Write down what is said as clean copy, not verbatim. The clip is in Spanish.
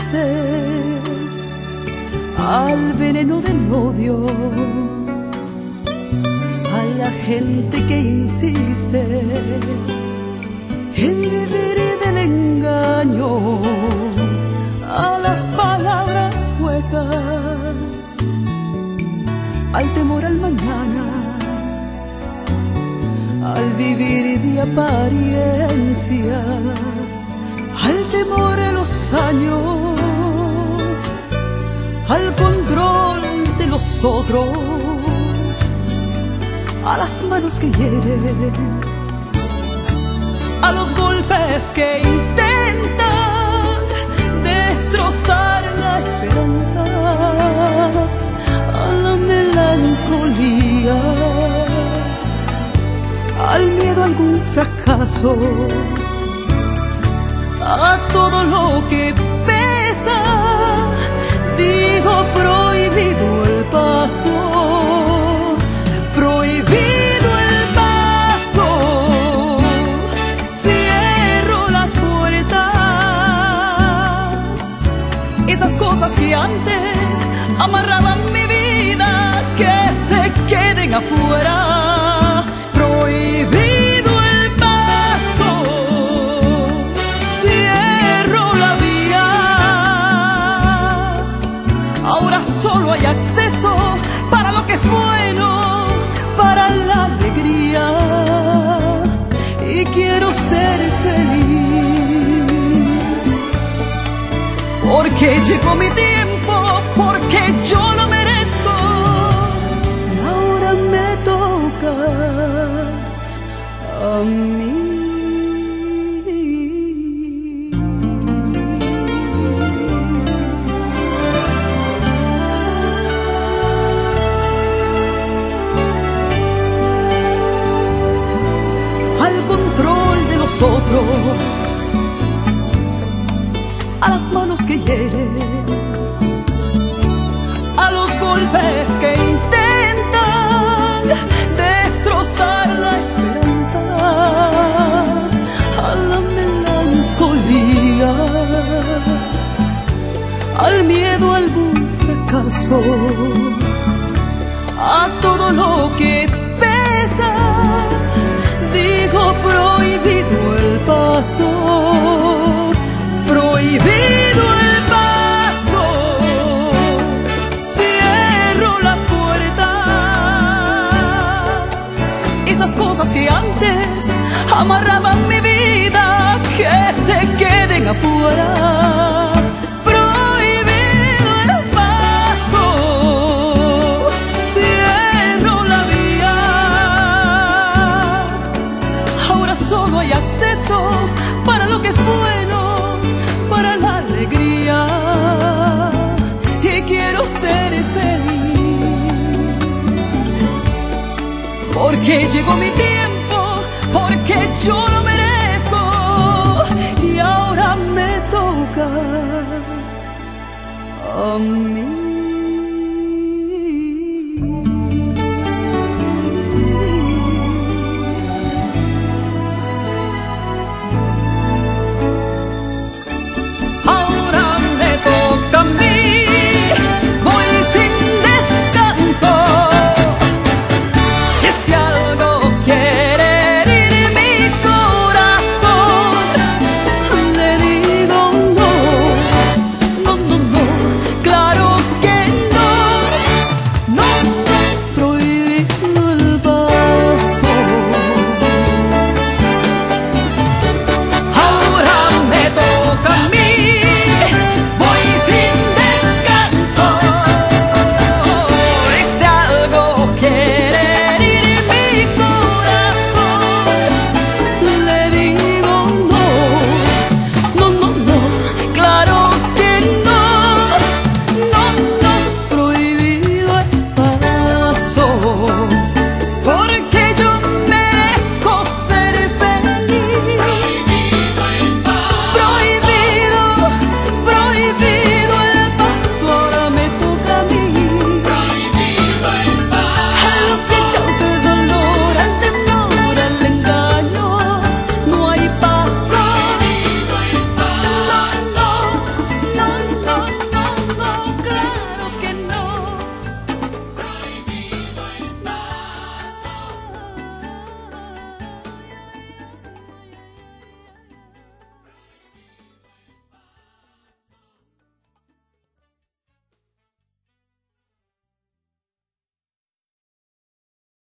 resistes al veneno del odio, a la gente que insiste en vivir del engaño, a las palabras huecas, al temor al mañana, al vivir de apariencias, al temor a los años, al control de los otros, a las manos que hieren, a los golpes que intentan destrozar la esperanza, a la melancolía, al miedo a algún fracaso, a todo lo que pesa. Digo prohibido el paso, prohibido el paso. Cierro las puertas, esas cosas que antes amarraban mi vida, que se queden afuera. Prohibido el paso, cierro la vía. Ahora solo hay acceso para lo que es bueno, para la alegría. Y quiero ser feliz, porque llegó mi tiempo, porque yo lo merezco. Y ahora me toca a mí. Al control de los otros, a las manos que hieren, a los golpes que intentan destrozar la esperanza, a la melancolía, al miedo a algún fracaso, a todo lo que pesa. Digo prohibido el paso, prohibido el paso. Cierro las puertas, esas cosas que antes amarraban mi vida, que se queden afuera. Prohibido el paso, cierro la vía. Ahora solo hay acceso para lo que es bueno, para la alegría. Y quiero ser feliz, porque llegó mi tiempo, porque yo lo merezco. Y ahora me toca a mí.